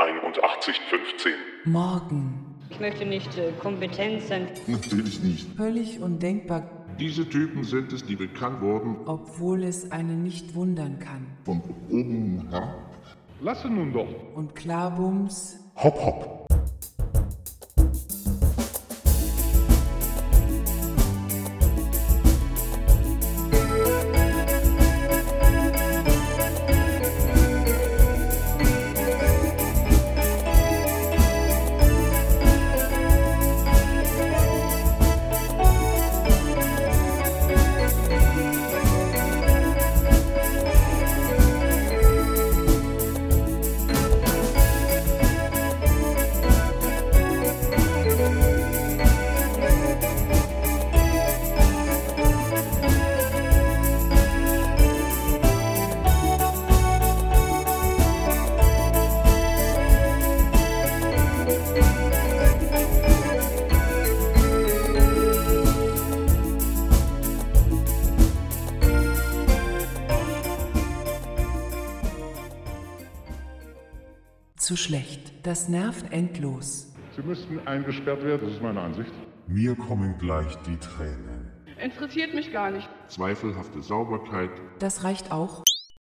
8115. Morgen. Ich möchte nicht kompetent sein. Natürlich nicht. Völlig undenkbar, Diese Typen sind es, die bekannt wurden obwohl es einen nicht wundern kann. von oben herab. Lasse nun doch. Und Klarbums, Hopp, hopp. zu schlecht. Das nervt endlos. Sie müssten eingesperrt werden, das ist meine Ansicht. Mir kommen gleich die Tränen. Interessiert mich gar nicht. Zweifelhafte Sauberkeit, Das reicht auch.